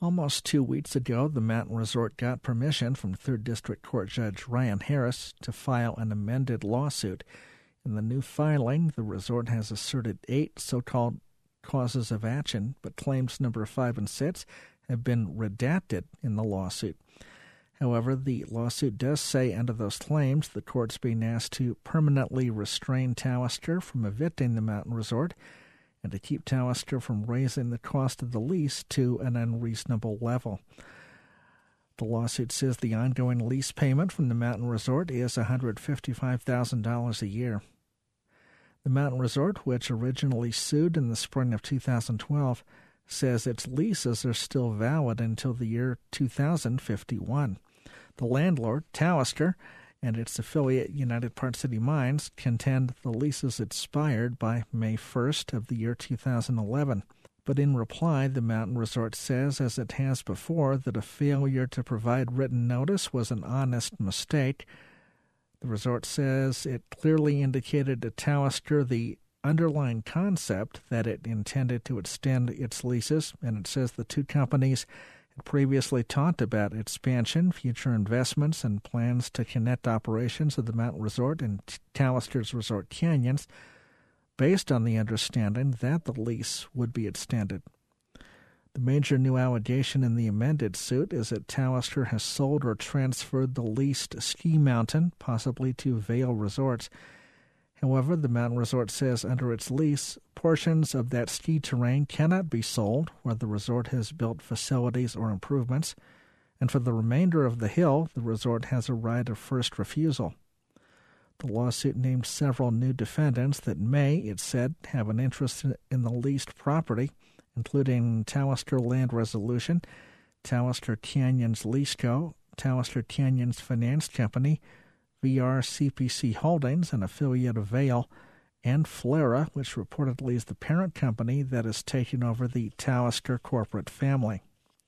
Almost 2 weeks ago, the Mountain Resort got permission from 3rd District Court Judge Ryan Harris to file an amended lawsuit. In the new filing, the resort has asserted 8 so-called causes of action, but claims number 5 and 6 have been redacted in the lawsuit. However, the lawsuit does say under those claims the court's being asked to permanently restrain Taoister from evicting the Mountain Resort and to keep Taoister from raising the cost of the lease to an unreasonable level. The lawsuit says the ongoing lease payment from the Mountain Resort is $155,000 a year. The Mountain Resort, which originally sued in the spring of 2012, says its leases are still valid until the year 2051. The landlord, Taoister, and its affiliate United Park City Mines contend the leases expired by May 1st of the year 2011. But in reply, the Mountain Resort says, as it has before, that a failure to provide written notice was an honest mistake. The resort says it clearly indicated to Taoister the underlying concept that it intended to extend its leases, and it says the two companies had previously talked about expansion, future investments, and plans to connect operations of the Mountain Resort and Taoister's Resort Canyons based on the understanding that the lease would be extended. The major new allegation in the amended suit is that Taoister has sold or transferred the leased ski mountain, possibly to Vail Resorts. However, the Mountain Resort says under its lease, portions of that ski terrain cannot be sold where the resort has built facilities or improvements, and for the remainder of the hill, the resort has a right of first refusal. The lawsuit named several new defendants that may, it said, have an interest in the leased property, including Taoister Land Resolution, Taoister Canyons Lease Co., Taoister Canyons Finance Company, VRCPC Holdings, an affiliate of Vail, and Flera, which reportedly is the parent company that is taking over the Taoister corporate family.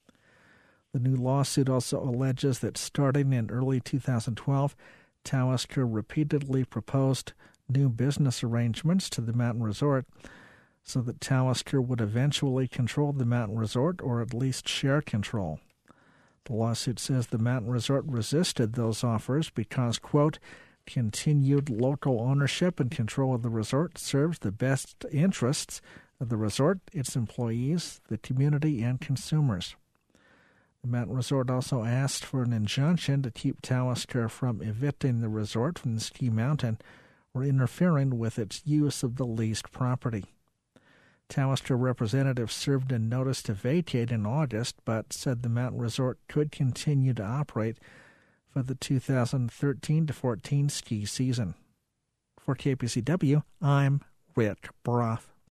The new lawsuit also alleges that starting in early 2012, Taoister repeatedly proposed new business arrangements to the Mountain Resort so that Taoister would eventually control the Mountain Resort or at least share control. The lawsuit says the Mountain Resort resisted those offers because, quote, continued local ownership and control of the resort serves the best interests of the resort, its employees, the community, and consumers. The Mountain Resort also asked for an injunction to keep Taoister from evicting the resort from the ski mountain or interfering with its use of the leased property. Taoister representatives served a notice to vacate in August, but said the Mountain Resort could continue to operate for the 2013-14 ski season. For KPCW, I'm Rick Broff.